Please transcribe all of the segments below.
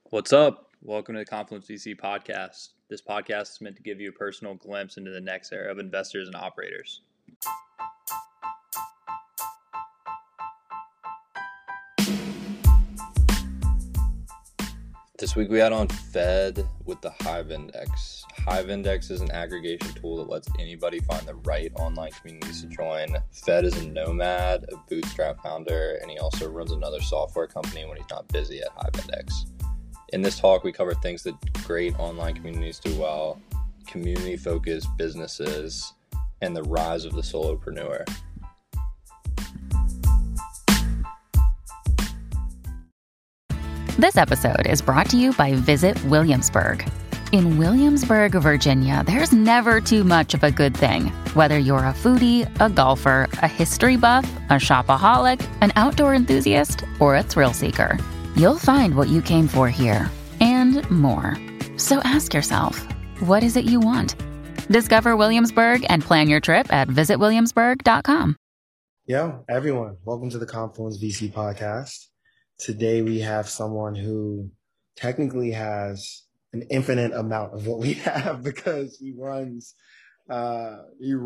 What's up? Welcome to the Confluence VC podcast. This podcast is meant to give you a personal glimpse into the next era of investors and operators. This week we had on Fed with the Hive Index. Hive Index is an aggregation tool that lets anybody find the right online communities to join. Fed is a nomad, a bootstrap founder, and he also runs another software company when he's not busy at Hive Index. In this talk, we cover things that great online communities do well, community-focused businesses, and the rise of the solopreneur. This episode is brought to you by Visit Williamsburg. In Williamsburg, Virginia, there's never too much of a good thing. Whether you're a foodie, a golfer, a history buff, a shopaholic, an outdoor enthusiast, or a thrill seeker, you'll find what you came for here and more. So ask yourself, what is it you want? Discover Williamsburg and plan your trip at visitwilliamsburg.com. Yo, everyone, welcome to the Confluence VC podcast. Today we have someone who technically has an infinite amount of what we have because he runs the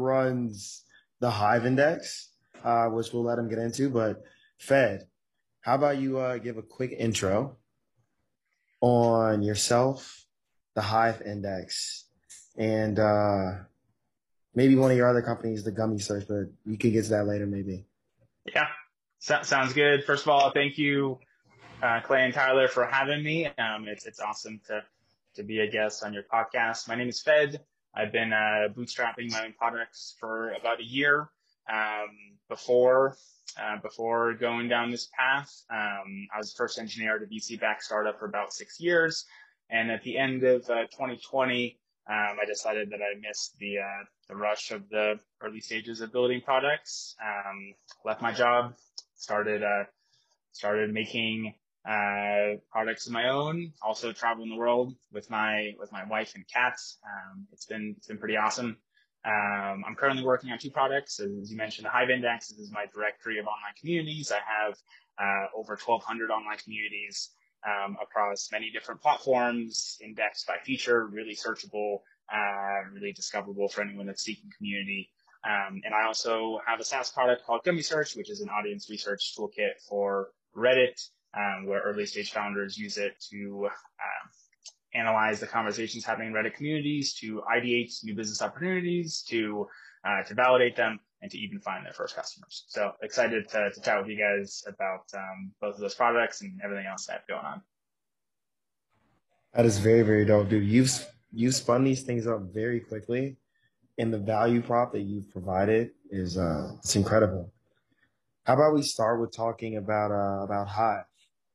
Hive Index, which we'll let him get into. But Fed, how about you give a quick intro on yourself, the Hive Index, and maybe one of your other companies, the Gummy Search, but you can get to that later maybe. Yeah, sounds good. First of all, thank you, Clay and Tyler, for having me. It's awesome to be a guest on your podcast. My name is Fed. I've been bootstrapping my own products for about a year. Before going down this path, I was the first engineer at a VC-backed startup for about 6 years. And at the end of 2020, I decided that I missed the rush of the early stages of building products. Left my job, started making products of my own. Also traveling the world with my wife and cats. It's been pretty awesome. I'm currently working on 2 products. As you mentioned, the Hive Index is my directory of online communities. I have over 1,200 online communities across many different platforms, indexed by feature, really searchable, really discoverable for anyone that's seeking community. And I also have a SaaS product called Gummy Search, which is an audience research toolkit for Reddit, where early stage founders use it to analyze the conversations happening in Reddit communities, to ideate new business opportunities, to validate them, and to even find their first customers. So excited to chat with you guys about both of those products and everything else I have going on. That is very, very dope, dude. You've spun these things up very quickly, and the value prop that you've provided is it's incredible. How about we start with talking about Hive?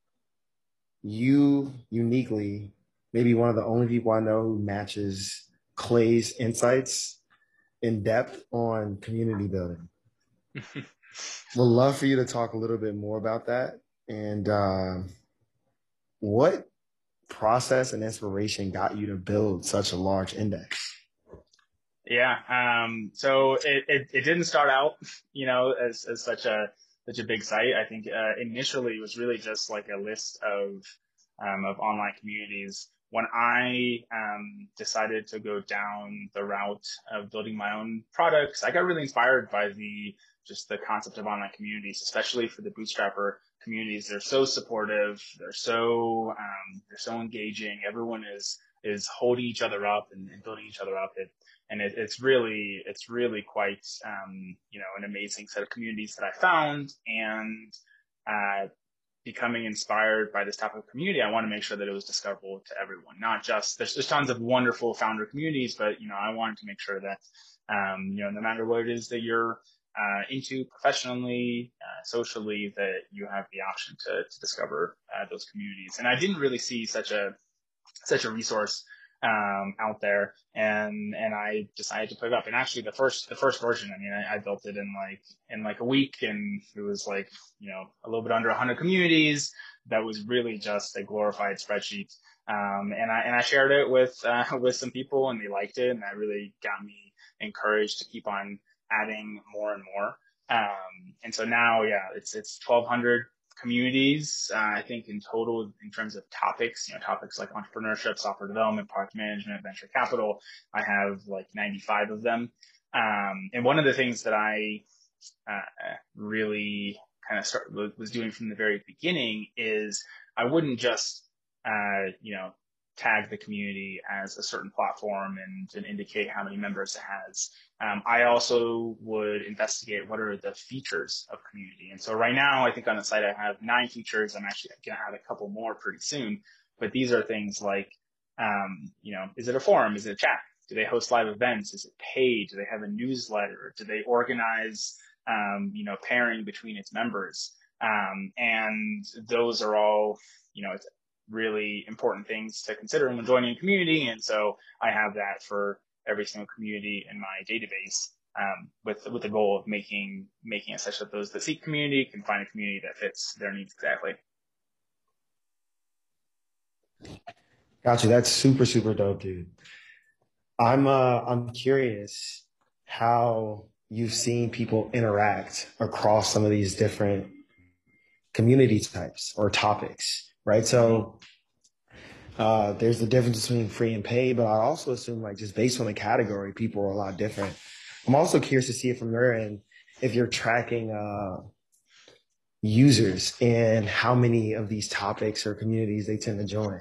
You uniquely, maybe one of the only people I know who matches Clay's insights in depth on community building. Would love for you to talk a little bit more about that and what process and inspiration got you to build such a large index? Yeah. So it didn't start out, as such a big site. I think initially it was really just like a list of online communities. When I decided to go down the route of building my own products, I got really inspired by the concept of online communities, especially for the bootstrapper communities. They're so supportive. They're so engaging. Everyone is holding each other up and building each other up. It's really quite an amazing set of communities that I found, and becoming inspired by this type of community, I want to make sure that it was discoverable to everyone. Not just there's tons of wonderful founder communities, but I wanted to make sure that no matter what it is that you're into professionally, socially, that you have the option to discover those communities. And I didn't really see such a resource out there, and I decided to put it up. And actually the first version, I built it in like a week, and it was like, a little bit under 100 communities. That was really just a glorified spreadsheet. And I shared it with some people, and they liked it, and that really got me encouraged to keep on adding more and more. And so now, yeah, it's 1,200 communities. I think in total, in terms of topics, topics like entrepreneurship, software development, product management, venture capital, I have like 95 of them. And one of the things that I really kind of was doing from the very beginning is I wouldn't just, tag the community as a certain platform and indicate how many members it has. I also would investigate what are the features of community. And so right now, I think on the site, I have 9 features. I'm actually going to add a couple more pretty soon. But these are things like, is it a forum? Is it a chat? Do they host live events? Is it paid? Do they have a newsletter? Do they organize, pairing between its members? And those are all, it's really important things to consider when joining a community. And so I have that for every single community in my database, with the goal of making it such that those that seek community can find a community that fits their needs exactly. Gotcha. That's super, super dope, dude. I'm curious how you've seen people interact across some of these different community types or topics, right? So there's the difference between free and paid, but I also assume like just based on the category, people are a lot different. I'm also curious to see it from your end, if you're tracking users and how many of these topics or communities they tend to join.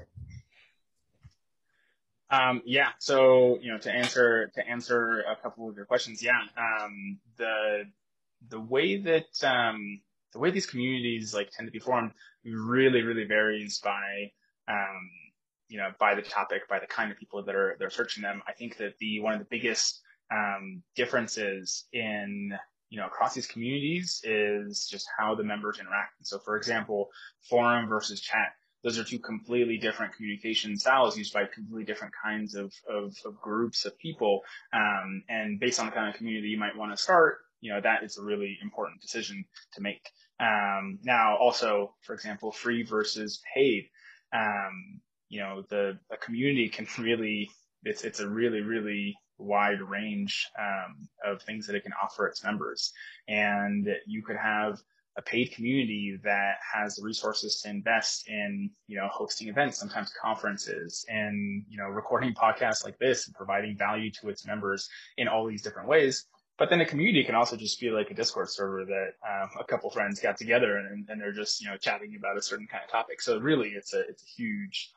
So, to answer a couple of your questions, the way these communities like tend to be formed really, really varies by, by the topic, by the kind of people that are searching them. I think that one of the biggest differences in across these communities is just how the members interact. And so, for example, forum versus chat, those are two completely different communication styles used by completely different kinds of groups of people. And based on the kind of community you might want to start, that is a really important decision to make. Now, also, for example, free versus paid, a community can really, it's a really, really wide range of things that it can offer its members. And you could have a paid community that has the resources to invest in, hosting events, sometimes conferences, and, recording podcasts like this and providing value to its members in all these different ways. But then a community can also just be like a Discord server that a couple friends got together and they're just, chatting about a certain kind of topic. So really, it's a huge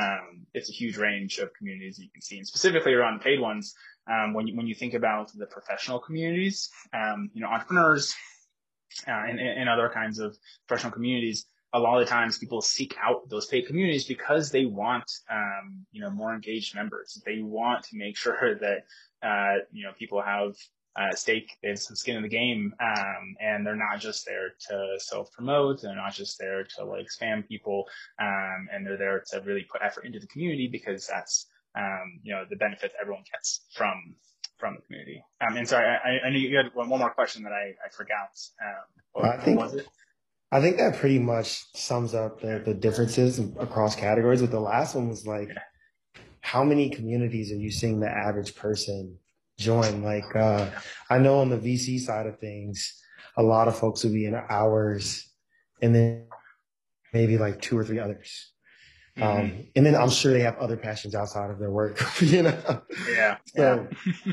range of communities that you can see, and specifically around the paid ones. When you think about the professional communities, entrepreneurs, and other kinds of professional communities, a lot of times people seek out those paid communities because they want, more engaged members. They want to make sure that, people have stake, they have some skin in the game, and they're not just there to self-promote. They're not just there to like spam people, and they're there to really put effort into the community because that's, the benefit that everyone gets from the community. And sorry, I knew you had one more question that I forgot. What was it? I think that pretty much sums up the differences across categories. But the last one was like, how many communities are you seeing the average person join? Like, I know on the VC side of things, a lot of folks will be in hours and then maybe like 2 or 3 others. And then I'm sure they have other passions outside of their work, Yeah. So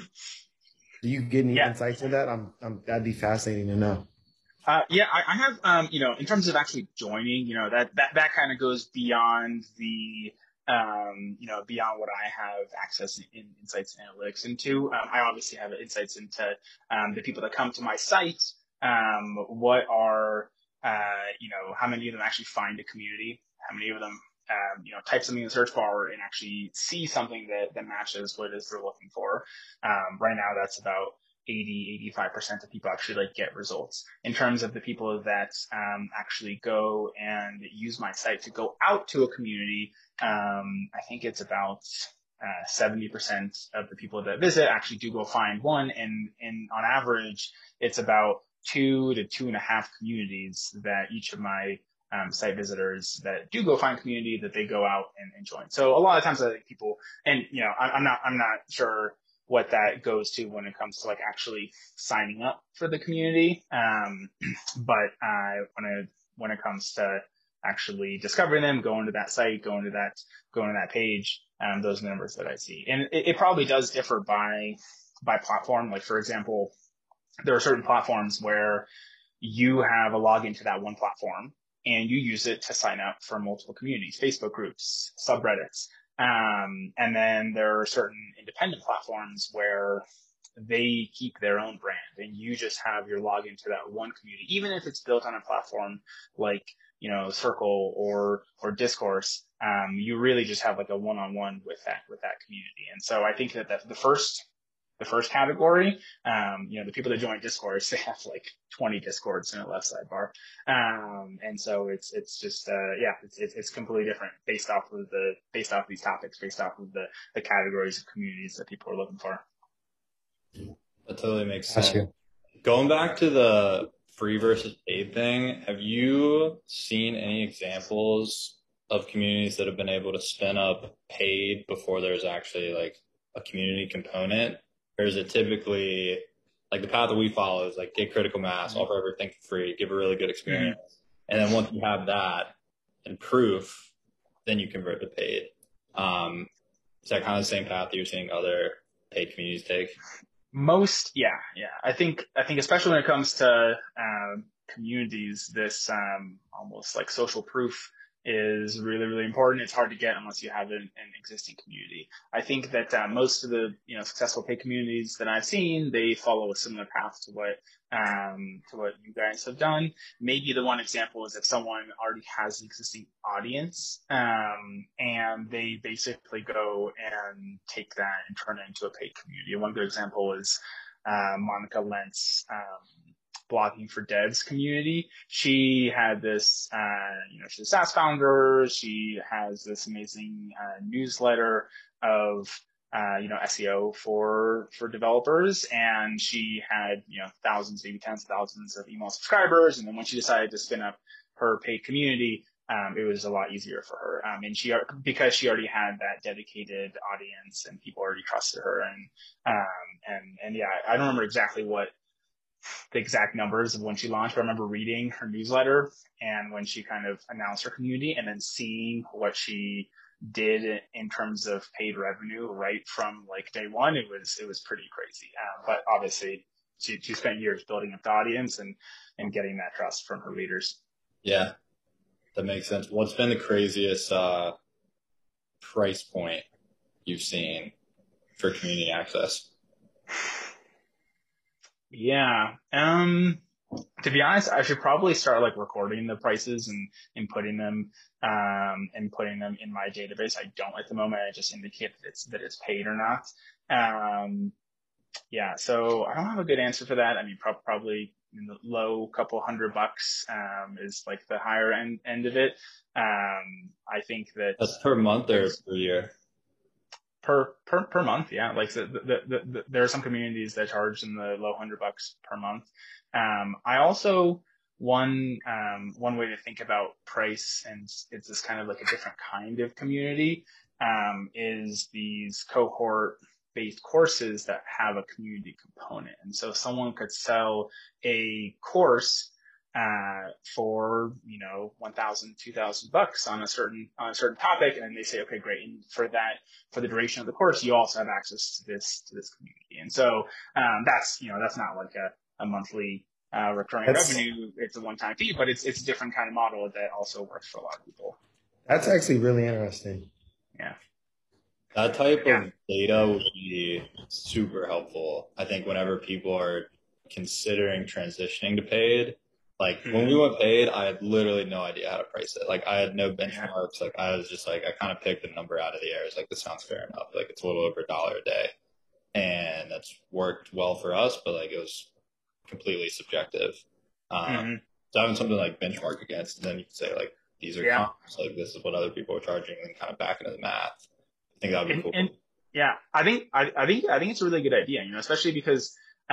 do you get any insights into that? That'd be fascinating to know. I have, in terms of actually joining, that kind of goes beyond the, beyond what I have access in insights and analytics into. I obviously have insights into, the people that come to my site, what are, how many of them actually find a community, how many of them, type something in the search bar and actually see something that matches what it is they're looking for. Right now, that's about 85% of people actually get results. In terms of the people that actually go and use my site to go out to a community, I think it's about 70% of the people that visit actually do go find one, and on average, it's about 2 to 2.5 communities that each of my site visitors that do go find community that they go out and join. So a lot of times I think people, and I'm not sure what that goes to when it comes to actually signing up for the community. But when when it comes to actually discovering them, going to that site, going to that page. Those are the numbers that I see. And it probably does differ by platform. Like, for example, there are certain platforms where you have a login to that one platform and you use it to sign up for multiple communities, Facebook groups, subreddits. And then there are certain independent platforms where they keep their own brand and you just have your login to that one community, even if it's built on a platform like, Circle or Discourse. You really just have like a one-on-one with that community. And so I think that the first category, the people that join Discourse, they have like 20 Discords in a left sidebar. And so it's just, it's completely different based off of these topics, based off of the categories of communities that people are looking for. That totally makes sense. Going back to the free versus paid thing, have you seen any examples of communities that have been able to spin up paid before there's actually like a community component? Or is it typically like the path that we follow is like get critical mass, offer everything for free, give a really good experience. And then once you have that and proof, then you convert to paid. Is that kind of the same path that you're seeing other paid communities take? Yeah. I think especially when it comes to communities, this almost like social proof is really, really important. It's hard to get unless you have an existing community. I think that most of the successful paid communities that I've seen, they follow a similar path to what you guys have done. Maybe the one example is if someone already has an existing audience, and they basically go and take that and turn it into a paid community. One good example is Monica Lentz, Blogging for Devs community. She had this, she's a SaaS founder. She has this amazing newsletter of, SEO for developers. And she had, thousands, maybe tens of thousands of email subscribers. And then when she decided to spin up her paid community, it was a lot easier for her. And because she already had that dedicated audience and people already trusted her. And yeah, I don't remember exactly what the exact numbers of when she launched, but I remember reading her newsletter and when she kind of announced her community and then seeing what she did in terms of paid revenue right from like day one, it was pretty crazy. But obviously she spent years building up the audience and getting that trust from her readers. Yeah, that makes sense. What's been the craziest price point you've seen for community access? Yeah. To be honest, I should probably start like recording the prices and putting them in my database. I don't at the moment. I just indicate that it's paid or not. Yeah. So I don't have a good answer for that. I mean, probably in the low couple $100 is like the higher end of it. I think that's per month or per year. Per month, yeah. Like there are some communities that charge in the low $100 per month. I also one way to think about price, and it's this kind of like a different kind of community, is these cohort-based courses that have a community component. And so someone could sell a course for $1,000, $2,000 on a certain topic, and then they say, okay, great, and for the duration of the course, you also have access to this community. And so that's not like a monthly recurring revenue. It's a one-time fee, but it's a different kind of model that also works for a lot of people. That's actually really interesting. Yeah. That type of data would be super helpful. I think whenever people are considering transitioning to paid. Like when we went paid, I had literally no idea how to price it. Like I had no benchmarks. Like I was just like, I kind of picked a number out of the air. It's like, this sounds fair enough. Like it's a little over $1 a day. And that's worked well for us, but like it was completely subjective. So having something like benchmark against, and then you can say like, these are comps, like this is what other people are charging, and kind of back into the math. I think that would be cool. And yeah, I think it's a really good idea, especially because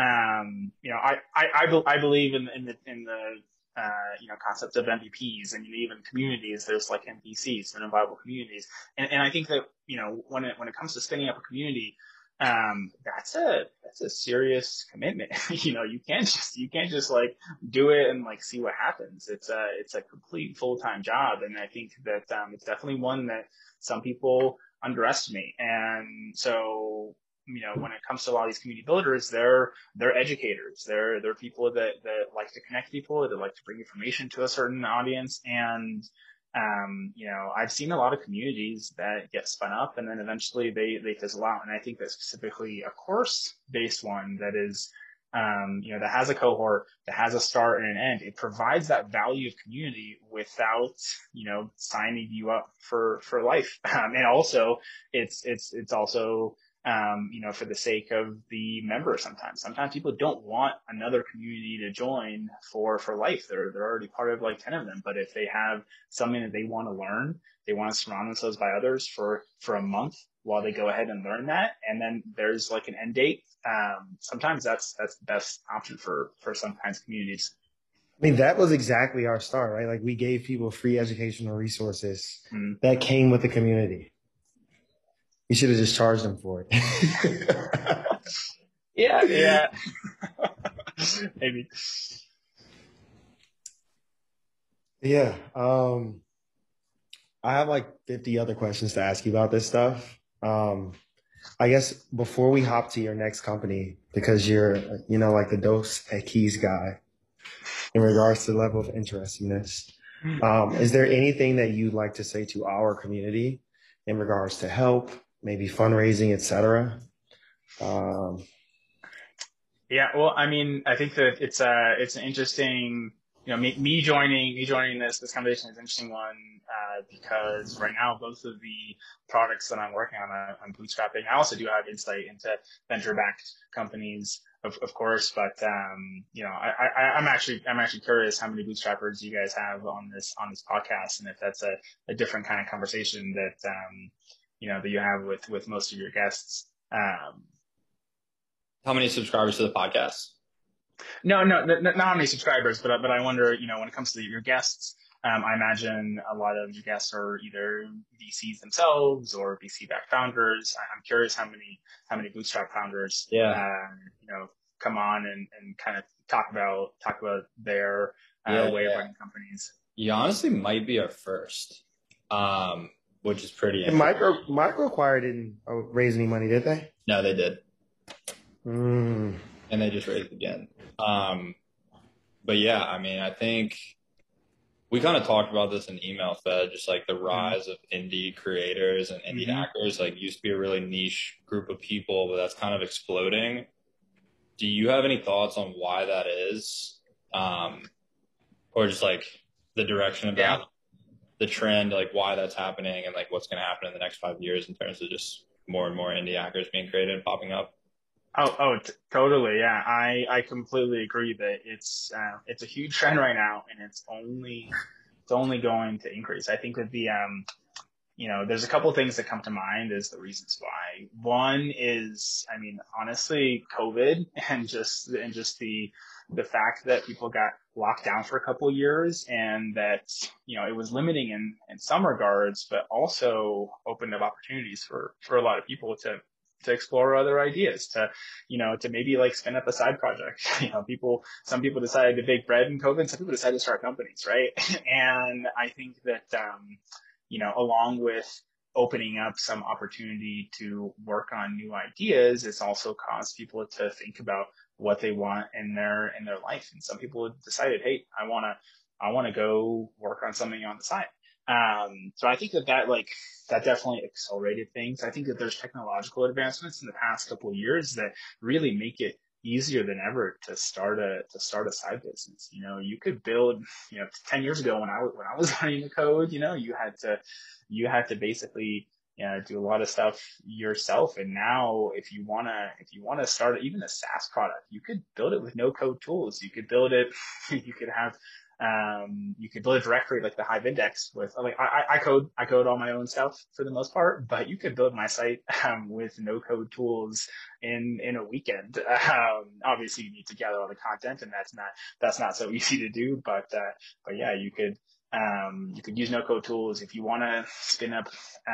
I believe in the concept of MVPs, and even communities. There's like MVCs, minimum viable communities, and I think that when it comes to spinning up a community, That's a serious commitment. You can't just like do it and like see what happens. It's a complete full-time job. And I think that, it's definitely one that some people underestimate. And so, when it comes to a lot of these community builders, they're educators. They're people that like to connect people, that like to bring information to a certain audience. And I've seen a lot of communities that get spun up and then eventually they fizzle out. And I think that specifically a course-based one that is, that has a cohort, that has a start and an end, it provides that value of community without, signing you up for life. And also it's also, for the sake of the member. Sometimes people don't want another community to join for life. They're already part of like 10 of them. But if they have something that they want to learn, they want to surround themselves by others for a month while they go ahead and learn that. And then there's like an end date. Sometimes that's the best option for some kinds of communities. I mean, that was exactly our start, right? Like we gave people free educational resources that came with the community. You should have just charged them for it. Yeah. Maybe. Yeah. I have like 50 other questions to ask you about this stuff. I guess before we hop to your next company, because you're, like the Dos Equis guy in regards to the level of interestingness, is there anything that you'd like to say to our community in regards to help, maybe fundraising, etc.? Yeah, well, I mean, I think that it's an interesting, me joining this conversation is an interesting one, because right now both of the products that I'm working on, I'm bootstrapping. I also do have insight into venture-backed companies, of course, but I'm actually curious how many bootstrappers you guys have on this podcast, and if that's a different kind of conversation that that you have with most of your guests. How many subscribers to the podcast? No, not how many subscribers, but I wonder, when it comes to your guests, I imagine a lot of your guests are either VCs themselves or VC-backed founders. I'm curious how many bootstrap founders, come on and kind of talk about their way of running companies. You honestly might be our first, which is pretty interesting. Microacquire didn't raise any money, did they? No, they did. And they just raised again. But yeah, I mean, I think we kind of talked about this in email fed, just like the rise of indie creators and indie hackers. Like used to be a really niche group of people, but that's kind of exploding. Do you have any thoughts on why that is? Or just like the direction of that, the trend, like why that's happening and like what's going to happen in the next 5 years in terms of just more and more indie hackers being created and popping up? Totally. Yeah. I completely agree that it's a huge trend right now, and it's only going to increase. I think that there's a couple of things that come to mind as the reasons why. One is, I mean, honestly, COVID and just the fact that people got locked down for a couple of years, and that, it was limiting in some regards, but also opened up opportunities for a lot of people to explore other ideas, to maybe like spin up a side project. Some people decided to bake bread in COVID, some people decided to start companies, right? And I think that, along with opening up some opportunity to work on new ideas, it's also caused people to think about what they want in their life. And some people have decided, hey, I want to go work on something on the side. So I think that definitely accelerated things. I think that there's technological advancements in the past couple of years that really make it easier than ever to start a side business. You could build, 10 years ago when I was learning the code, you had to basically, do a lot of stuff yourself. And now if you want to start even a SaaS product, you could build it with no code tools. You could build it, you could build a directory like the Hive Index with, like, I code all my own stuff for the most part, but you could build my site with no code tools in a weekend. Obviously you need to gather all the content, and that's not so easy to do, but yeah, you could You could use no-code tools. If you want to spin up,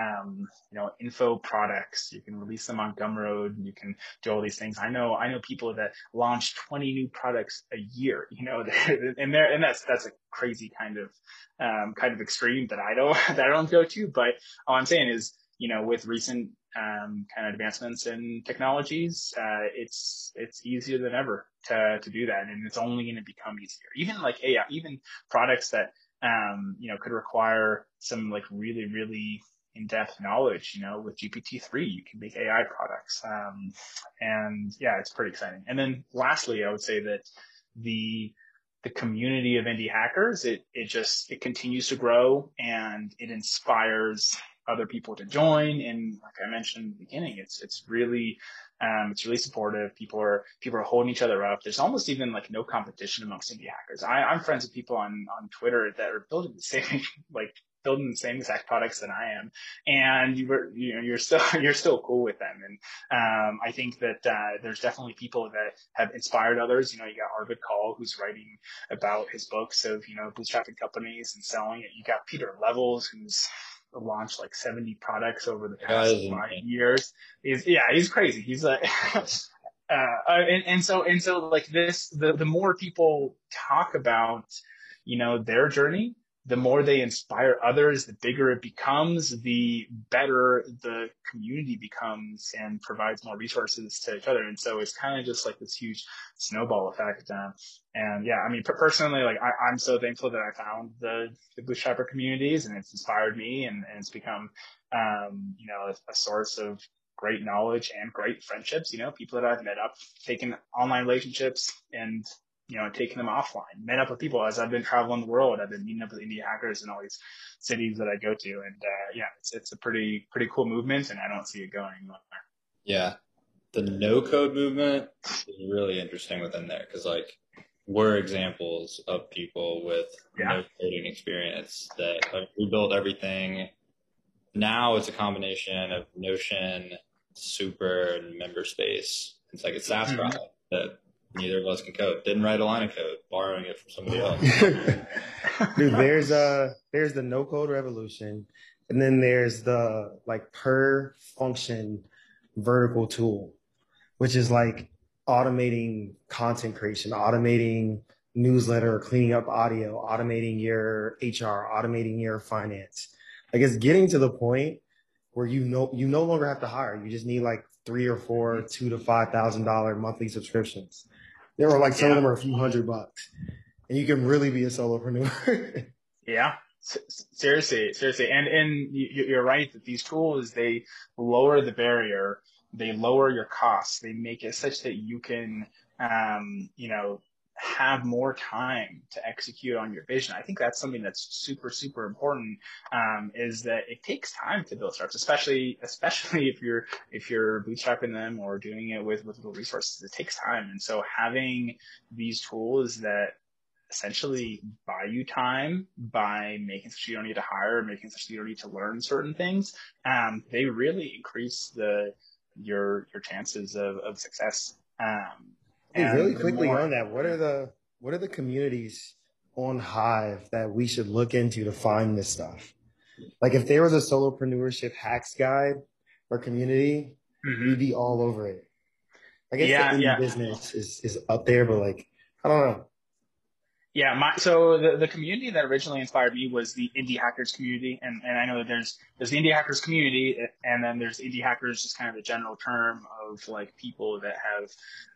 info products, you can release them on Gumroad. You can do all these things. I know people that launch 20 new products a year, and that's a crazy kind of extreme that I don't go to. But all I'm saying is, with recent kind of advancements in technologies, it's easier than ever to do that, and it's only going to become easier. Even like AI, even products that could require some like really, really in-depth knowledge. With GPT-3, you can make AI products, and yeah, it's pretty exciting. And then lastly, I would say that the community of indie hackers, it continues to grow, and it inspires other people to join. And like I mentioned in the beginning, it's really supportive. People are holding each other up. There's almost even like no competition amongst indie hackers. I'm friends with people on Twitter that are building the same exact products that I am, and you're still cool with them. And I think that there's definitely people that have inspired others. You got Arvid Kahl, who's writing about his books of bootstrapping companies and selling it. You got Peter Levels, who's launched like 70 products over the past 5 years. He's crazy. He's like, and so like this, the more people talk about, their journey, the more they inspire others, the bigger it becomes, the better the community becomes and provides more resources to each other. And so it's kind of just like this huge snowball effect. And yeah, I mean, personally, like I'm so thankful that I found the Bootstrapper communities, and it's inspired me, and it's become, a source of great knowledge and great friendships. People that I've met up, taken online relationships and taking them offline, met up with people as I've been traveling the world. I've been meeting up with indie hackers in all these cities that I go to. And it's a pretty cool movement, and I don't see it going anywhere. Yeah. The no code movement is really interesting within there, because like we're examples of people with no coding experience that we built everything. Now it's a combination of Notion, Super, and MemberSpace. It's like a SaaS product that neither of us can code. Didn't write a line of code, borrowing it from somebody else. Dude, there's the no code revolution, and then there's the like per function vertical tool, which is like automating content creation, automating newsletter, cleaning up audio, automating your HR, automating your finance. Like it's getting to the point where you no longer have to hire. You just need like 3 or 4 $2,000 to $5,000 monthly subscriptions. There are like some of them are a few $100, and you can really be a solopreneur. Yeah, seriously, and you're right that these tools, they lower the barrier, they lower your costs, they make it such that you can, have more time to execute on your vision. I think that's something that's super, super important, is that it takes time to build startups, especially if you're bootstrapping them or doing it with little resources. It takes time. And so having these tools that essentially buy you time by making sure you don't need to hire, making sure you don't need to learn certain things, they really increase your chances of success. Hey, really quickly on that, what are the communities on Hive that we should look into to find this stuff? Like if there was a solopreneurship hacks guide or community, we'd be all over it. I guess the indie business is up there, but like, I don't know. Yeah, so the community that originally inspired me was the Indie Hackers community, and I know that there's the Indie Hackers community, and then there's Indie Hackers, just kind of the general term of like people that have,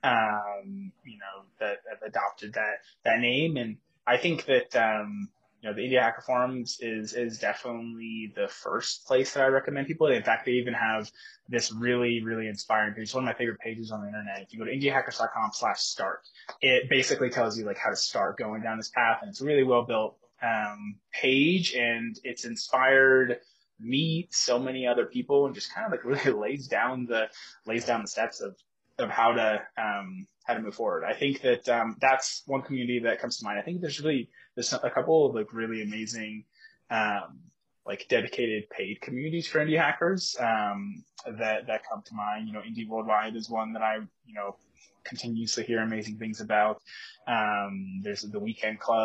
that have adopted that name. And I think that the Indie Hacker Forums is definitely the first place that I recommend people. In fact, they even have this really, really inspiring page. It's one of my favorite pages on the internet. If you go to indiehackers.com/start, it basically tells you like how to start going down this path. And it's a really well built page, and it's inspired me, so many other people, and just kind of like really lays down the steps of how to move forward. I think that that's one community that comes to mind. I think there's a couple of like really amazing like dedicated paid communities for indie hackers that come to mind. Indie Worldwide is one that I continuously hear amazing things about. There's the Weekend Club,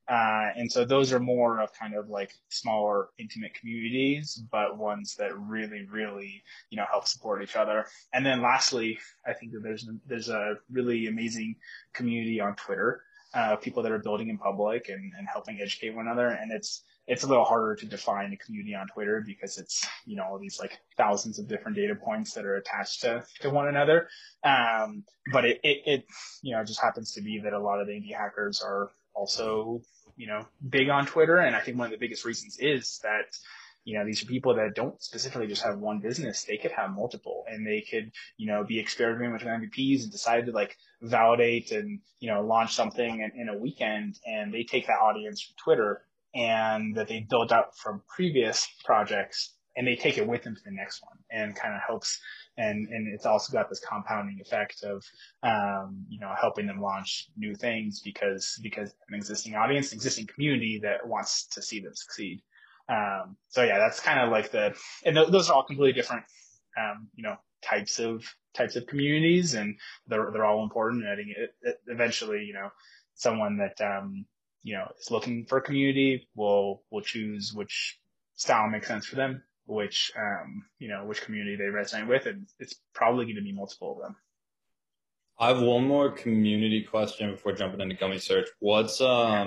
And so those are more of kind of like smaller, intimate communities, but ones that really, really, help support each other. And then lastly, I think that there's a really amazing community on Twitter, people that are building in public and helping educate one another. And it's a little harder to define a community on Twitter because it's, all these like thousands of different data points that are attached to one another. But it just happens to be that a lot of the indie hackers are also, big on Twitter. And I think one of the biggest reasons is that, these are people that don't specifically just have one business. They could have multiple, and they could, be experimenting with MVPs and decide to like validate and, launch something in a weekend. And they take that audience from Twitter and that they built up from previous projects, and they take it with them to the next one, and kind of helps. And it's also got this compounding effect of, helping them launch new things because an existing audience, existing community that wants to see them succeed. So yeah, that's kind of like and those are all completely different, types of communities, and they're all important. And I think it eventually, someone that, is looking for a community will choose which style makes sense for them, which community they resonate with, and it's probably going to be multiple of them. I have one more community question before jumping into Gummy Search. What's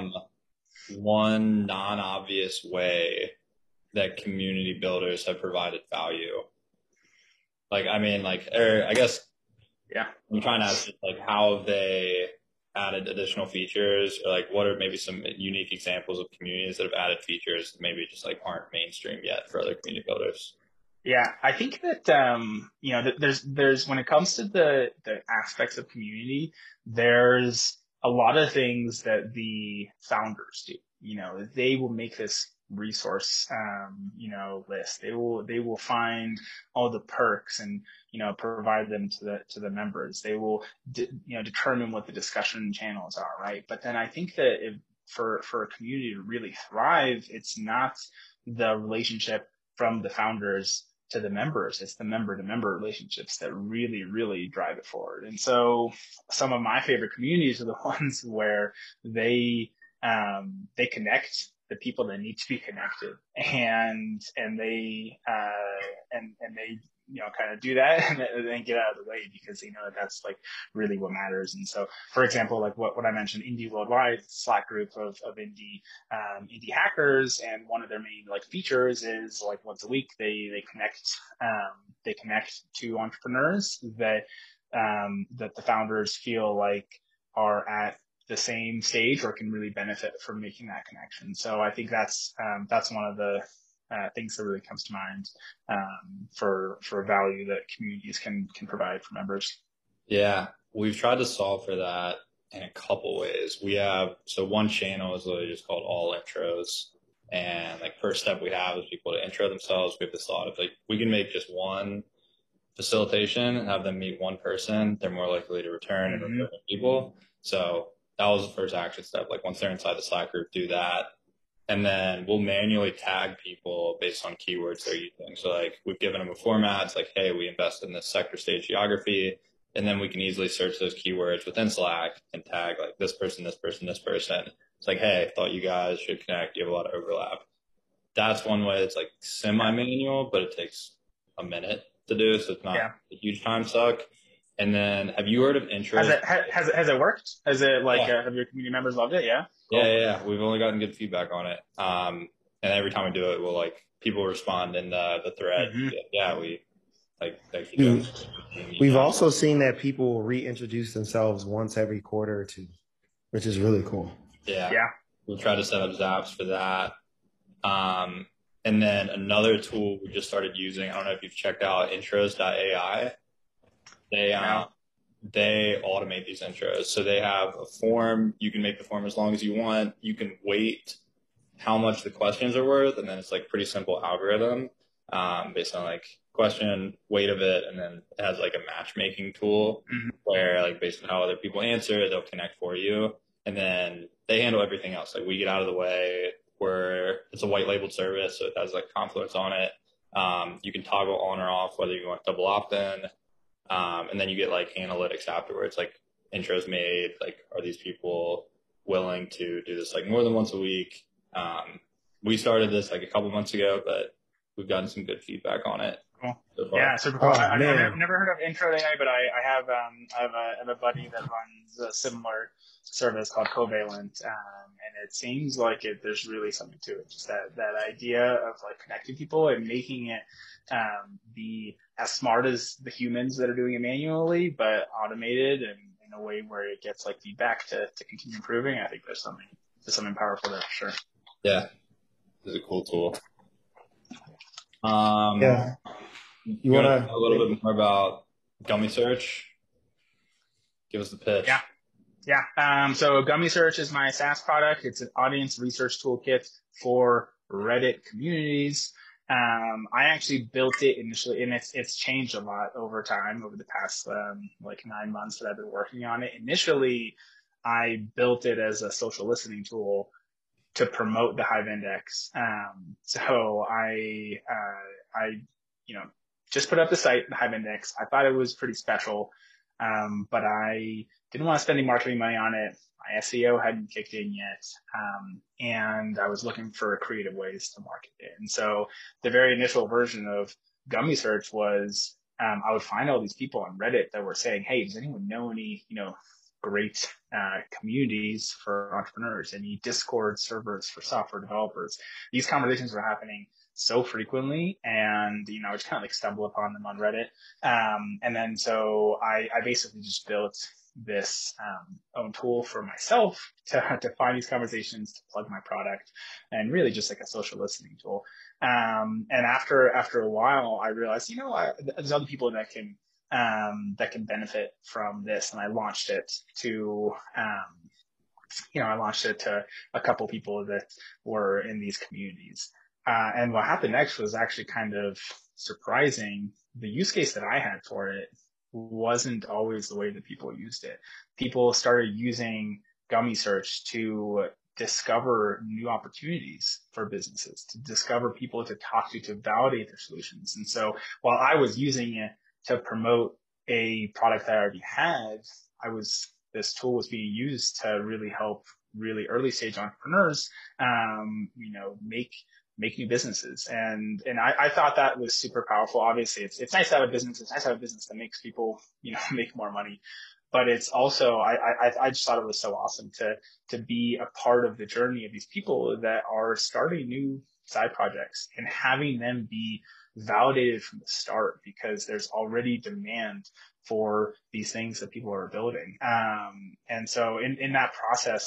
one non-obvious way that community builders have provided value? Like, I mean, like, or I guess, yeah, I'm trying to ask, like, how have they added additional features, or like, what are maybe some unique examples of communities that have added features that maybe just like aren't mainstream yet for other community builders? Yeah, I think that, there's when it comes to the aspects of community, there's a lot of things that the founders do. They will make this resource, list. They will find all the perks and, provide them to the members. They will, determine what the discussion channels are, right? But then I think that for a community to really thrive, it's not the relationship from the founders to the members. It's the member to member relationships that really, really drive it forward. And so some of my favorite communities are the ones where they connect the people that need to be connected, and they kind of do that and then get out of the way because they know that that's like really what matters. And so, for example, like what I mentioned, Indie Worldwide, Slack group of indie hackers, and one of their main like features is like once a week they connect to entrepreneurs that the founders feel like are at the same stage or can really benefit from making that connection. So I think that's one of the things that really comes to mind for value that communities can provide for members. Yeah, we've tried to solve for that in a couple ways. So one channel is literally just called All Intros. And like first step we have is people to intro themselves. We have this thought of like, we can make just one facilitation and have them meet one person. They're more likely to return and refer people. So that was the first action step. Like once they're inside the Slack group, do that. And then we'll manually tag people based on keywords they're using. So like we've given them a format. It's like, hey, we invest in this sector, stage, geography. And then we can easily search those keywords within Slack and tag like this person, this person, this person. It's like, hey, I thought you guys should connect. You have a lot of overlap. That's one way. It's like semi-manual, but it takes a minute to do. So it's not a huge time suck. And then have you heard of Intros? Has it worked? Has it like, have your community members loved it? Yeah. Cool. Yeah. We've only gotten good feedback on it. And every time we do it, we'll like, people respond in the thread. Yeah, we like, we've also seen that people reintroduce themselves once every quarter or two, which is really cool. Yeah. We'll try to set up Zaps for that. And then another tool we just started using, I don't know if you've checked out intros.ai. They automate these intros. So they have a form. You can make the form as long as you want. You can weight how much the questions are worth. And then it's like pretty simple algorithm based on like question, weight of it. And then it has like a matchmaking tool where like based on how other people answer, they'll connect for you. And then they handle everything else. Like we get out of the way where it's a white labeled service. So it has like Confluence on it. You can toggle on or off whether you want double opt-in. And then you get like analytics afterwards, like intros made, like are these people willing to do this like more than once a week. We started this like a couple months ago, but we've gotten some good feedback on it. Cool. So far. Yeah, super cool. Oh, I've man. never heard of Intro AI, but I have a buddy that runs a similar service called Covalent, and it seems like there's really something to it. Just that idea of like connecting people and making it be as smart as the humans that are doing it manually, but automated and in a way where it gets like feedback to continue improving. I think there's something powerful there for sure. Yeah, it's a cool tool. Yeah. You want to know a little bit more about Gummy Search? Give us the pitch. Yeah. So Gummy Search is my SaaS product. It's an audience research toolkit for Reddit communities. I actually built it initially, and it's changed a lot over time, over the past like 9 months that I've been working on it. Initially, I built it as a social listening tool to promote the Hive Index. So I just put up the site, the Hive Index. I thought it was pretty special, but I didn't want to spend any marketing money on it. My SEO hadn't kicked in yet, and I was looking for creative ways to market it. And so the very initial version of Gummy Search was I would find all these people on Reddit that were saying, "Hey, does anyone know any, great communities for entrepreneurs, any Discord servers for software developers?" These conversations were happening so frequently, and I just kind of like stumble upon them on Reddit. And then so I basically just built this own tool for myself to find these conversations, to plug my product, and really just like a social listening tool. And after a while, I realized, there's other people that can benefit from this, and I launched it to a couple people that were in these communities. And what happened next was actually kind of surprising. The use case that I had for it wasn't always the way that people used it. People started using Gummy Search to discover new opportunities for businesses, to discover people to talk to validate their solutions. And so while I was using it to promote a product that I already had, this tool was being used to really help really early stage entrepreneurs, make new businesses. And I thought that was super powerful. Obviously it's nice to have a business. It's nice to have a business that makes people, make more money. But it's also, I just thought it was so awesome to be a part of the journey of these people that are starting new side projects and having them be validated from the start, because there's already demand for these things that people are building. And so in that process,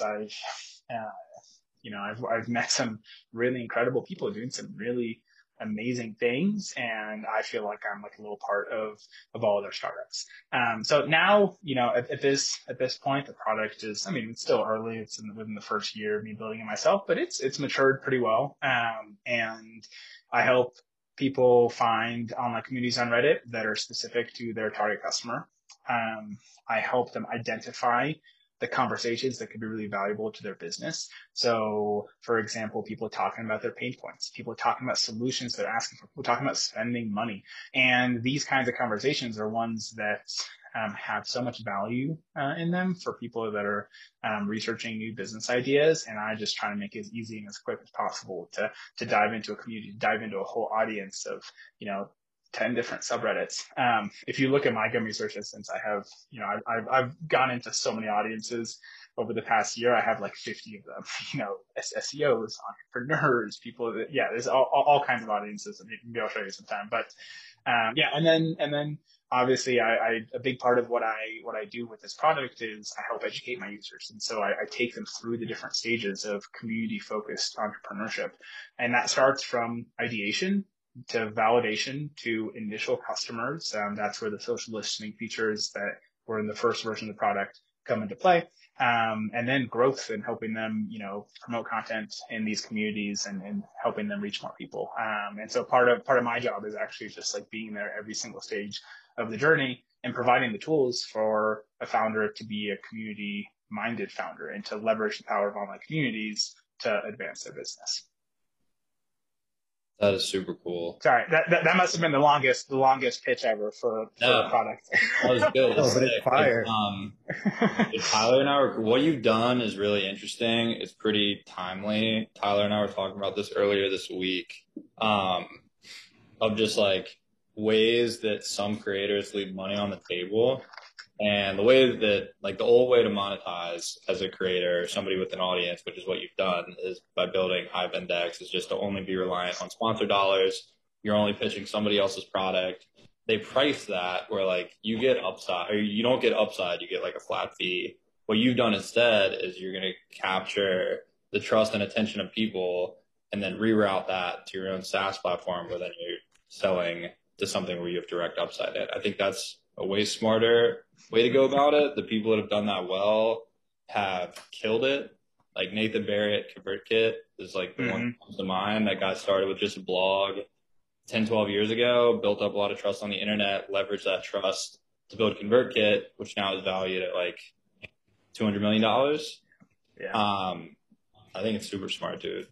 I've met some really incredible people doing some really amazing things, and I feel like I'm like a little part of all of their startups. So now, at this point, the product is, it's still early. It's within the first year of me building it myself, but it's matured pretty well. And I help people find online communities on Reddit that are specific to their target customer. I help them identify the conversations that could be really valuable to their business. So, for example, people talking about their pain points, people talking about solutions they're asking for, people talking about spending money. And these kinds of conversations are ones that have so much value in them for people that are researching new business ideas. And I just try to make it as easy and as quick as possible to dive into a community, dive into a whole audience of, 10 different subreddits. If you look at my Gummy Search instance, I have, I've gone into so many audiences over the past year. I have like 50 of them, SEOs, entrepreneurs, people that, there's all kinds of audiences, and maybe I'll show you sometime. But, and then obviously a big part of what I do with this product is I help educate my users. And so I take them through the different stages of community focused entrepreneurship. And that starts from ideation to validation to initial customers. That's where the social listening features that were in the first version of the product come into play. And then growth and helping them, promote content in these communities and helping them reach more people. And so part of my job is actually just like being there every single stage of the journey and providing the tools for a founder to be a community minded founder and to leverage the power of online communities to advance their business. That is super cool. Sorry, that must have been the longest pitch ever for a product. That was good. Oh, but it's fire. Tyler and I what you've done is really interesting. It's pretty timely. Tyler and I were talking about this earlier this week, of just like ways that some creators leave money on the table. And the way that, like, the old way to monetize as a creator, somebody with an audience, which is what you've done, is by building Hive Index, is just to only be reliant on sponsor dollars. You're only pitching somebody else's product. They price that where, like, you get upside, or you don't get upside, you get like a flat fee. What you've done instead is you're going to capture the trust and attention of people and then reroute that to your own SaaS platform where then you're selling to something where you have direct upside in. I think that's a way smarter way to go about it. The people that have done that well have killed it. Like Nathan Barry at ConvertKit is like the one that comes to mind. That guy started with just a blog 10, 12 years ago, built up a lot of trust on the internet, leveraged that trust to build ConvertKit, which now is valued at like $200 million. Yeah. I think it's super smart, dude.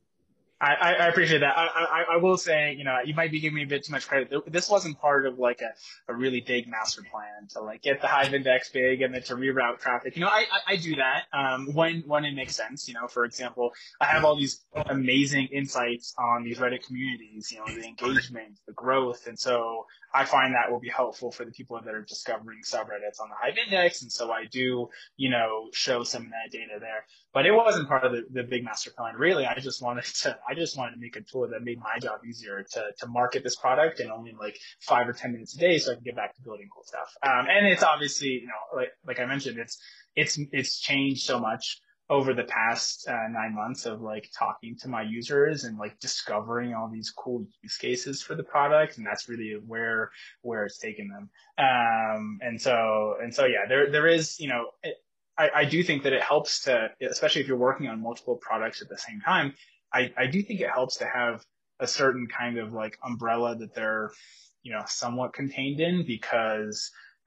I appreciate that. I will say, you might be giving me a bit too much credit. This wasn't part of like a really big master plan to like get the Hive Index big and then to reroute traffic. I do that when it makes sense. For example, I have all these amazing insights on these Reddit communities, the engagement, the growth. And so I find that will be helpful for the people that are discovering subreddits on the Hive Index. And so I do, show some of that data there. But it wasn't part of the big master plan. Really, I just wanted to make a tool that made my job easier to market this product in only like 5 or 10 minutes a day, so I can get back to building cool stuff. And it's obviously, like I mentioned, it's changed so much over the past 9 months of like talking to my users and like discovering all these cool use cases for the product, and that's really where it's taken them. And so yeah, there is, I do think that it helps to, especially if you're working on multiple products at the same time, I do think it helps to have a certain kind of like umbrella that they're, somewhat contained in, because,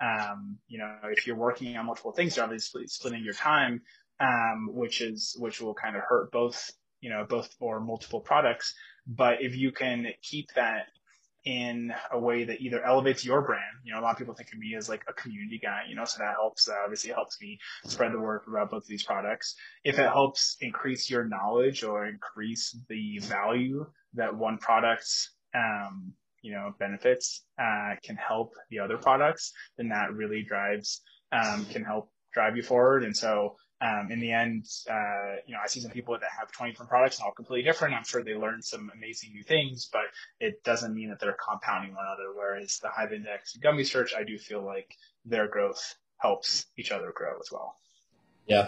if you're working on multiple things, you're obviously splitting your time, which will kind of hurt both or multiple products. But if you can keep that in a way that either elevates your brand, a lot of people think of me as like a community guy, so that obviously helps me spread the word about both of these products. If it helps increase your knowledge or increase the value that one product's, benefits, can help the other products, then that really can help drive you forward. And so, in the end, I see some people that have 20 different products and all completely different. I'm sure they learned some amazing new things, but it doesn't mean that they're compounding one another. Whereas the Hive Index and Gummy Search, I do feel like their growth helps each other grow as well. Yeah.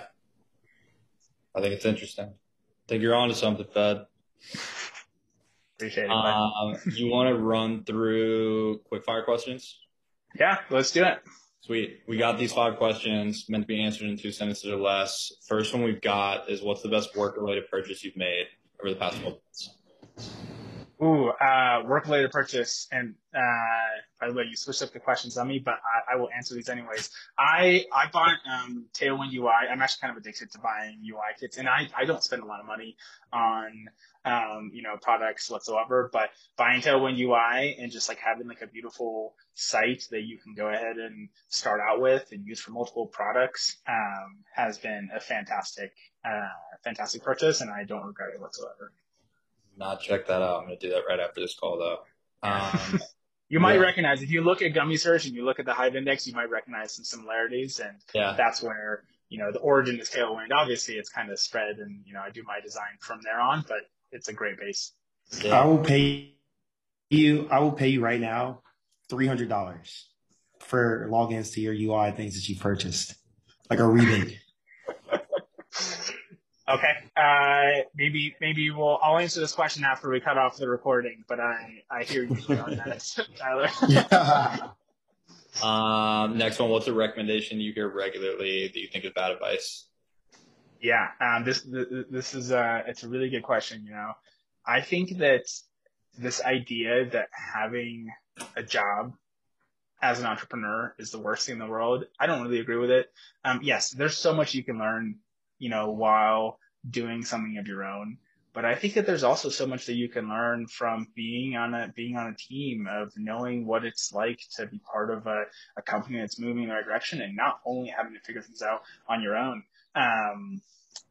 I think it's interesting. I think you're on to something, Fed. Appreciate it. You want to run through quick fire questions? Yeah, let's do it. Sweet. We got these 5 questions meant to be answered in 2 sentences or less. First one we've got is, what's the best work-related purchase you've made over the past 12 months? Ooh, work-related purchase. And by the way, you switched up the questions on me, but I will answer these anyways. I bought Tailwind UI. I'm actually kind of addicted to buying UI kits, and I don't spend a lot of money on products whatsoever, but buying Tailwind UI and just like having like a beautiful site that you can go ahead and start out with and use for multiple products has been a fantastic purchase, and I don't regret it whatsoever. Not check that out. I'm going to do that right after this call, though. You might recognize, if you look at Gummy Search and you look at the Hive Index, you might recognize some similarities, and that's where the origin is Tailwind. Obviously, it's kind of spread, and I do my design from there on, but it's a great base. Yeah. I will pay you right now $300 for logins to your UI things that you purchased, like a rebate. Okay. Maybe I'll answer this question after we cut off the recording, but I hear you on that, Tyler. Yeah. Next one, what's a recommendation you hear regularly that you think is bad advice? Yeah. This is it's a really good question. I think that this idea that having a job as an entrepreneur is the worst thing in the world, I don't really agree with it. Yes, there's so much you can learn, while doing something of your own. But I think that there's also so much that you can learn from being on a team, of knowing what it's like to be part of a company that's moving in the right direction, and not only having to figure things out on your own. Um,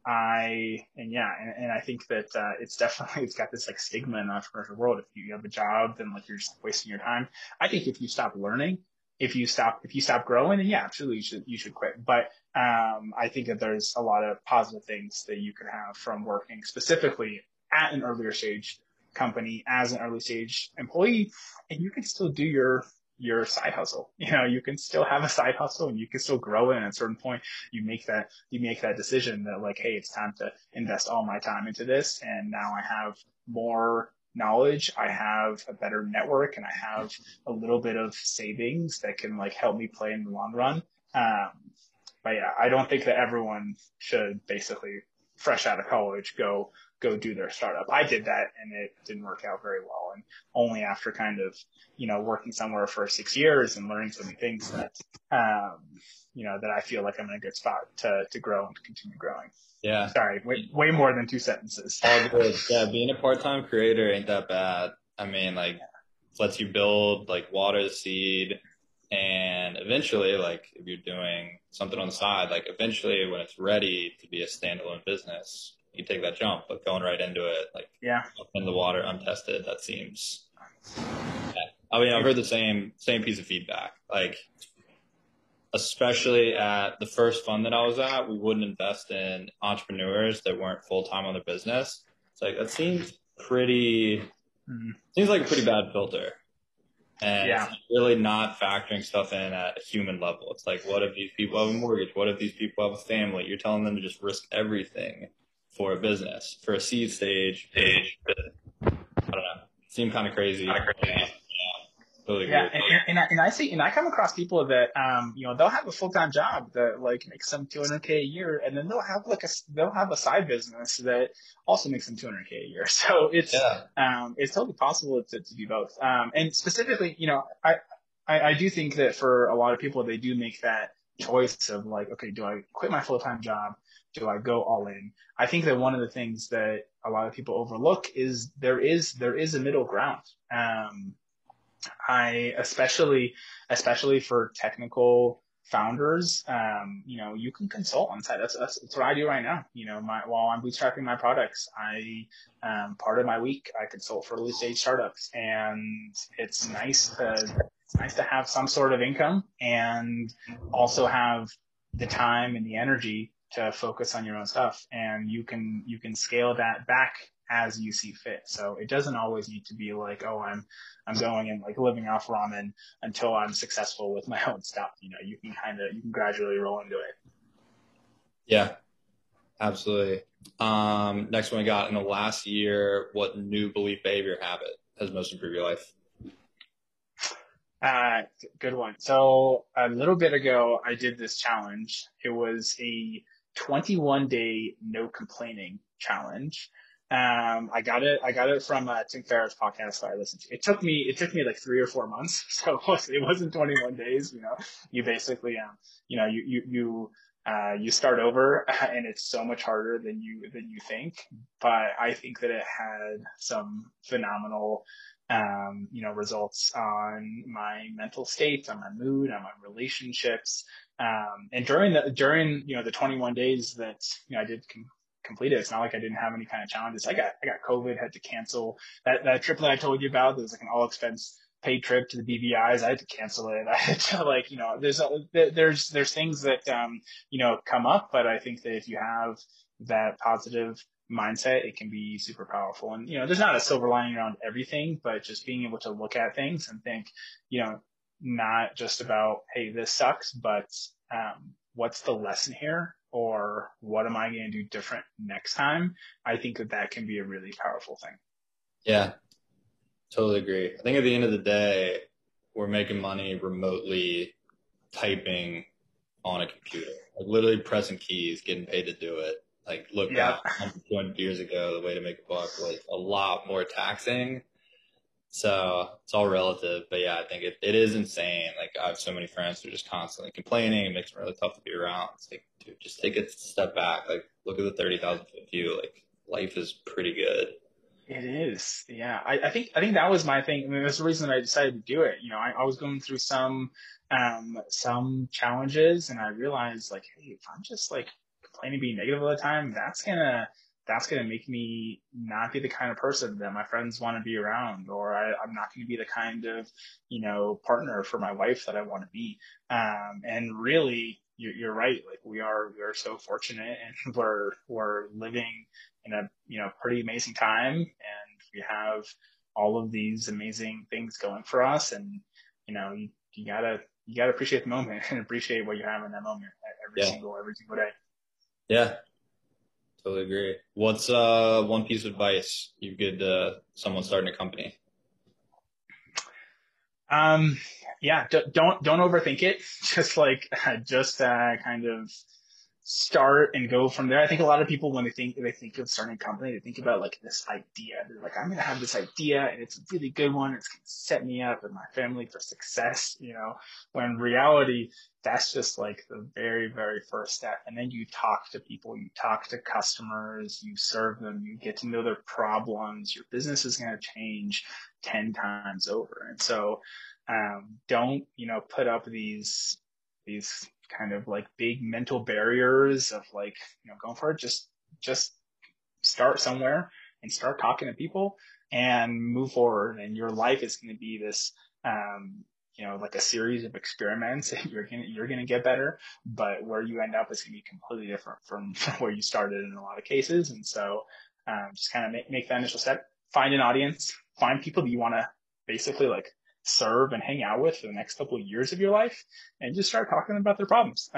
and I think that it's got this like stigma in the entrepreneurial world. If you have a job, then like you're just wasting your time. I think if you stop learning, if you stop growing, then yeah, absolutely you should quit. But I think that there's a lot of positive things that you could have from working specifically at an earlier stage company as an early stage employee, and you can still do your side hustle. You can still have a side hustle and you can still grow it. And at a certain point, you make that decision that like, hey, it's time to invest all my time into this. And now I have more knowledge. I have a better network, and I have a little bit of savings that can like help me play in the long run. But yeah, I don't think that everyone should basically fresh out of college go do their startup. I did that and it didn't work out very well. And only after kind of, working somewhere for 6 years and learning so many things that, that I feel like I'm in a good spot to grow and to continue growing. Yeah. Sorry, way more than 2 sentences. All good. Yeah, being a part-time creator ain't that bad. I mean, like, lets you build, like, water the seed, and eventually, like, if you're doing something on the side, like, eventually when it's ready to be a standalone business, you take that jump. But going right into it, like, in the water, untested, that seems. I mean, I've heard the same piece of feedback. Like, especially at the first fund that I was at, we wouldn't invest in entrepreneurs that weren't full-time on their business. It's like, that seems seems like a pretty bad filter. And it's really not factoring stuff in at a human level. It's like, what if these people have a mortgage? What if these people have a family? You're telling them to just risk everything for a business, for a seed stage. I don't know. It seemed kind of crazy. Totally yeah, and I come across people that they'll have a full-time job that like makes them $200K a year, and then they'll have a side business that also makes them $200K a year. So it's totally possible to do both. And specifically, I do think that for a lot of people, they do make that choice of like, okay, do I quit my full-time job? Do I go all in? I think that one of the things that a lot of people overlook is there is a middle ground. Especially for technical founders, you can consult on site. That's what I do right now. While I'm bootstrapping my products, part of my week I consult for early stage startups, and it's nice to have some sort of income and also have the time and the energy to focus on your own stuff. And you can scale that back as you see fit. So it doesn't always need to be like, oh, I'm going and like living off ramen until I'm successful with my own stuff. You can gradually roll into it. Yeah, absolutely. Next one I got, in the last year, what new belief, behavior, habit has most improved your life? Good one. So a little bit ago, I did this challenge. It was a 21-day no complaining challenge. I got it from Tim Ferriss podcast that I listened to. It took me like 3 or 4 months. So it wasn't 21 days, you basically, you start over, and it's so much harder than you think. But I think that it had some phenomenal, results on my mental state, on my mood, on my relationships. And during the 21 days that, I did complete it, it's not like I didn't have any kind of challenges. I got COVID, had to cancel that trip that I told you about. There was like an all expense paid trip to the BVI's. I had to cancel it. I had to there's things that, come up, but I think that if you have that positive mindset, it can be super powerful. And, there's not a silver lining around everything, but just being able to look at things and think, not just about, hey, this sucks, but, what's the lesson here? Or what am I going to do different next time? I think that can be a really powerful thing. Yeah, totally agree. I think at the end of the day, we're making money remotely typing on a computer, like literally pressing keys, getting paid to do it. Like, look back 100 years ago, the way to make a buck was a lot more taxing. So it's all relative. But yeah, I think it is insane. Like, I have so many friends who are just constantly complaining. It makes it really tough to be around. It's like, dude, just take a step back. Like, look at the 30,000 foot view. Like, life is pretty good. It is. Yeah. I think that was my thing. I mean, that's the reason I decided to do it. I was going through some challenges, and I realized like, hey, if I'm just like complaining, being negative all the time, that's gonna make me not be the kind of person that my friends want to be around, or I'm not going to be the kind of, partner for my wife that I want to be. And really, you're right. Like we are so fortunate, and we're living in a, pretty amazing time, and we have all of these amazing things going for us. And, you gotta appreciate the moment and appreciate what you have in that moment every single day. Yeah. Totally agree. What's one piece of advice you could someone starting a company? Don't overthink it. Just kind of start and go from there. I think a lot of people, when they think of starting a company, they think about like this idea. They're like, I'm going to have this idea and it's a really good one. It's going to set me up and my family for success, when in reality, that's just like the very, very first step. And then you talk to people, you talk to customers, you serve them, you get to know their problems. Your business is going to change 10 times over. And so, don't, put up these kind of like big mental barriers of like, going for it. Just start somewhere and start talking to people and move forward. And your life is going to be this, like a series of experiments. You're going to get better, but where you end up is going to be completely different from where you started in a lot of cases. And so, just kind of make that initial step, find an audience, find people that you want to basically like serve and hang out with for the next couple of years of your life, and just start talking about their problems,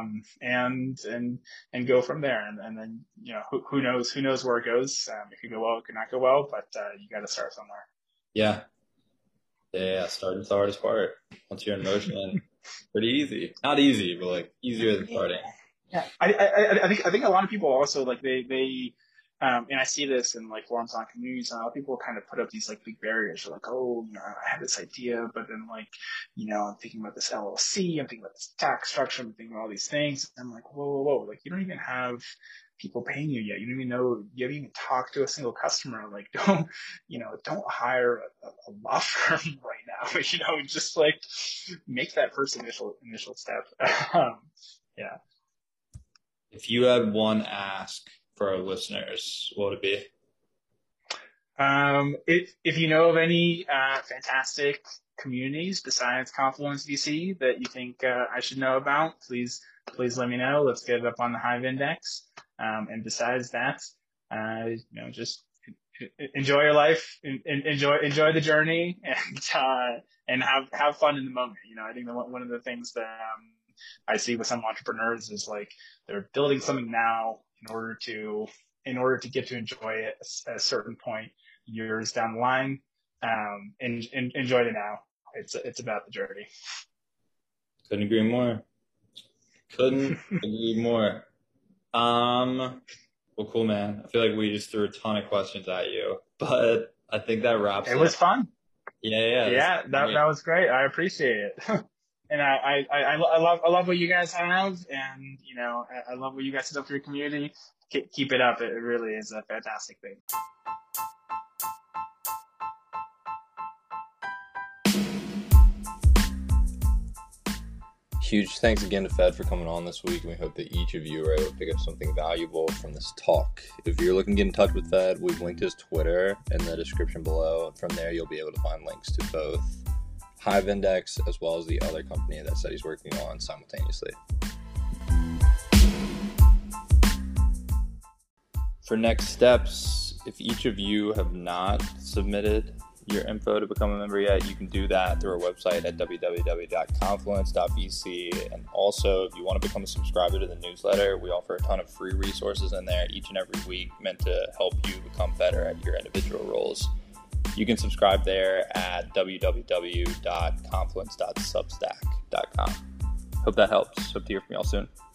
and go from there. And then, who knows where it goes. It could go well, it could not go well, but you got to start somewhere. Yeah. Starting's the hardest part. Once you're in motion, pretty easy. Not easy, but like easier than starting. Yeah. I think a lot of people also like they and I see this in like forums on communities, and a lot of people kind of put up these like big barriers. They're like, oh, I have this idea, but then like, I'm thinking about this LLC, I'm thinking about this tax structure, I'm thinking about all these things. And I'm like, whoa, like you don't even have people paying you yet. You don't even know, you haven't even talked to a single customer. Like don't hire a law firm right now. Just like make that first initial step. Yeah. If you had one ask for our listeners, what would it be? If you know of any fantastic communities besides Confluence VC that you think I should know about, please let me know. Let's get it up on the Hive Index. And besides that, just enjoy your life, enjoy the journey, and have fun in the moment. I think that one of the things that I see with some entrepreneurs is like they're building something now in order to get to enjoy it at a certain point years down the line. And enjoy it now. It's about the journey. Couldn't agree more. Well, cool, man. I feel like we just threw a ton of questions at you, but I think that wraps it. It was fun. Yeah. That was great. I appreciate it. And I love what you guys have, and I love what you guys set up for your community. Keep it up. It really is a fantastic thing. Huge thanks again to Fed for coming on this week, and we hope that each of you are able to pick up something valuable from this talk. If you're looking to get in touch with Fed, we've linked his Twitter in the description below. From there, you'll be able to find links to both Hive Index as well as the other company that said he's working on simultaneously. For next steps, if each of you have not submitted your info to become a member yet, you can do that through our website at www.confluence.vc. And also, if you want to become a subscriber to the newsletter, we offer a ton of free resources in there each and every week meant to help you become better at your individual roles. You can subscribe there at www.confluence.substack.com. Hope that helps. Hope to hear from y'all soon.